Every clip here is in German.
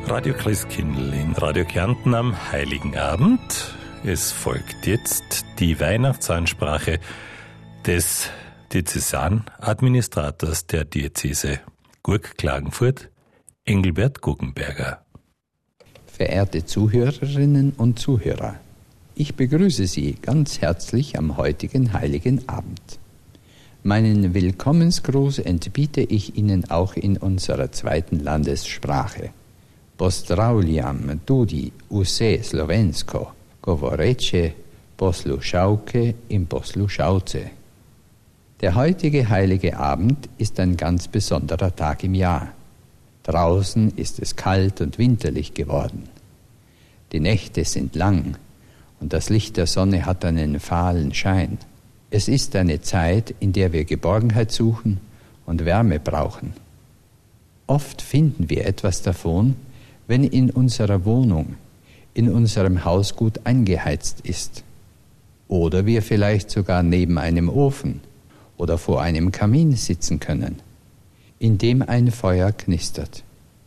Radio Christkindl in Radio Kärnten am Heiligen Abend. Es folgt jetzt die Weihnachtsansprache des Diözesanadministrators der Diözese Gurk-Klagenfurt, Engelbert Guggenberger. Verehrte Zuhörerinnen und Zuhörer, ich begrüße Sie ganz herzlich am heutigen Heiligen Abend. Meinen Willkommensgruß entbiete ich Ihnen auch in unserer zweiten Landessprache. Pozdravljam tudi vse slovensko, govoreče poslušalke in poslušalce. Der heutige Heilige Abend ist ein ganz besonderer Tag im Jahr. Draußen ist es kalt und winterlich geworden. Die Nächte sind lang und das Licht der Sonne hat einen fahlen Schein. Es ist eine Zeit, in der wir Geborgenheit suchen und Wärme brauchen. Oft finden wir etwas davon, wenn in unserer Wohnung, in unserem Haus gut eingeheizt ist. Oder wir vielleicht sogar neben einem Ofen oder vor einem Kamin sitzen können, in dem ein Feuer knistert.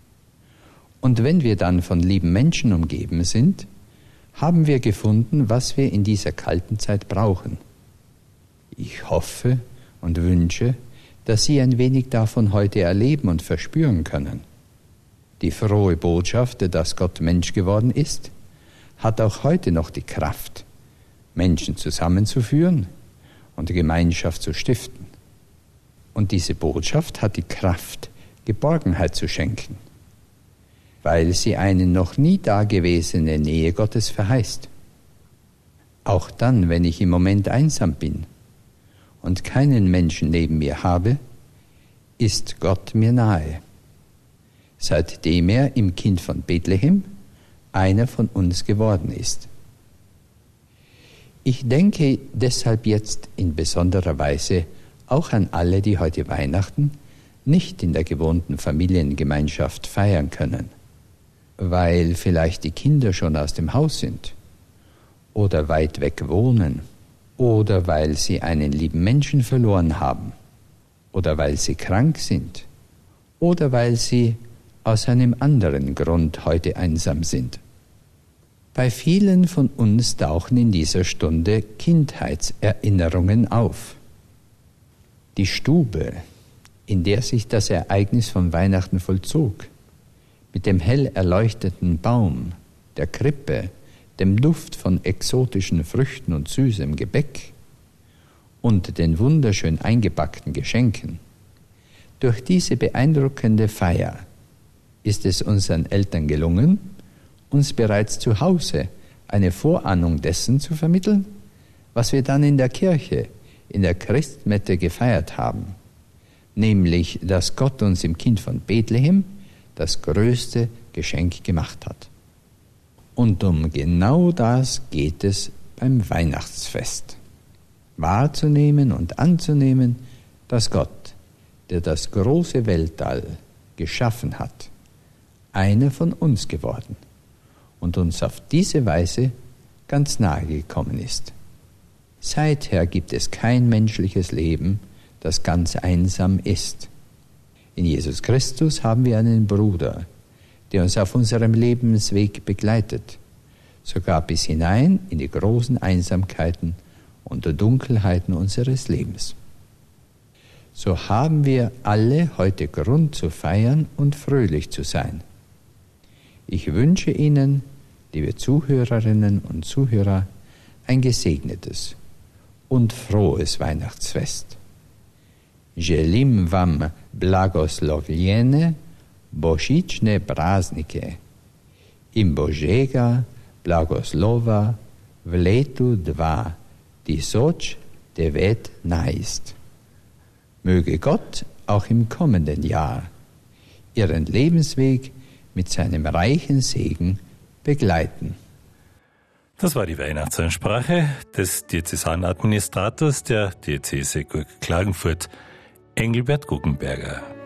Und wenn wir dann von lieben Menschen umgeben sind, haben wir gefunden, was wir in dieser kalten Zeit brauchen. Ich hoffe und wünsche, dass Sie ein wenig davon heute erleben und verspüren können. Die frohe Botschaft, dass Gott Mensch geworden ist, hat auch heute noch die Kraft, Menschen zusammenzuführen und Gemeinschaft zu stiften. Und diese Botschaft hat die Kraft, Geborgenheit zu schenken, weil sie eine noch nie dagewesene Nähe Gottes verheißt. Auch dann, wenn ich im Moment einsam bin und keinen Menschen neben mir habe, ist Gott mir nahe, seitdem er im Kind von Bethlehem einer von uns geworden ist. Ich denke deshalb jetzt in besonderer Weise auch an alle, die heute Weihnachten nicht in der gewohnten Familiengemeinschaft feiern können, weil vielleicht die Kinder schon aus dem Haus sind oder weit weg wohnen oder weil sie einen lieben Menschen verloren haben oder weil sie krank sind oder weil sie aus einem anderen Grund heute einsam sind. Bei vielen von uns tauchen in dieser Stunde Kindheitserinnerungen auf. Die Stube, in der sich das Ereignis von Weihnachten vollzog, mit dem hell erleuchteten Baum, der Krippe, dem Duft von exotischen Früchten und süßem Gebäck und den wunderschön eingepackten Geschenken. Durch diese beeindruckende Feier ist es unseren Eltern gelungen, uns bereits zu Hause eine Vorahnung dessen zu vermitteln, was wir dann in der Kirche, in der Christmette gefeiert haben, nämlich, dass Gott uns im Kind von Bethlehem das größte Geschenk gemacht hat. Und um genau das geht es beim Weihnachtsfest. Wahrzunehmen und anzunehmen, dass Gott, der das große Weltall geschaffen hat, einer von uns geworden und uns auf diese Weise ganz nahe gekommen ist. Seither gibt es kein menschliches Leben, das ganz einsam ist. In Jesus Christus haben wir einen Bruder, der uns auf unserem Lebensweg begleitet, sogar bis hinein in die großen Einsamkeiten und Dunkelheiten unseres Lebens. So haben wir alle heute Grund zu feiern und fröhlich zu sein. Ich wünsche Ihnen, liebe Zuhörerinnen und Zuhörer, ein gesegnetes und frohes Weihnachtsfest. Želim vam blagoslovljene božične praznike in Božjega blagoslova v letu 2019. Möge Gott auch im kommenden Jahr Ihren Lebensweg mit seinem reichen Segen begleiten. Das war die Weihnachtsansprache des Diözesanadministrators der Diözese Gurk-Klagenfurt, Engelbert Guggenberger.